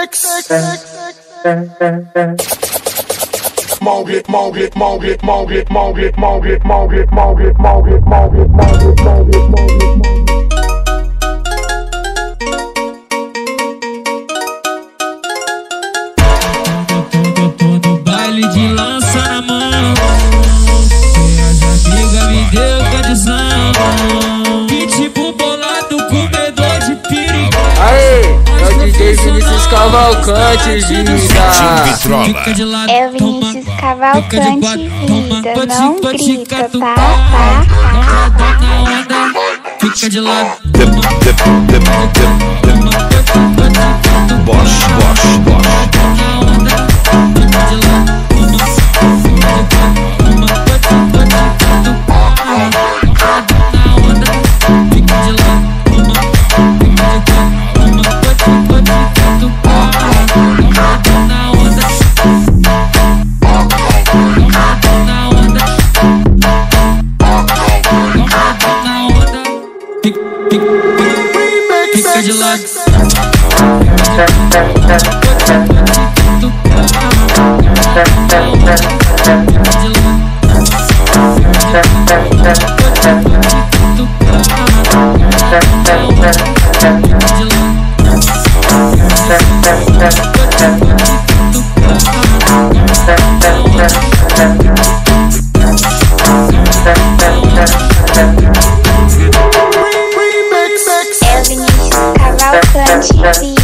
Baile de lança na mão, as amigas me deu condição. Pitbull bolado, comedor de perigo. Aê, é o DJ Vinícius Cavalcante, vida. É o Vinícius Cavalcante, vida. Não grita, tá? Fica de lado. Fica de lado. É o Vinícius Cavalcante, vida.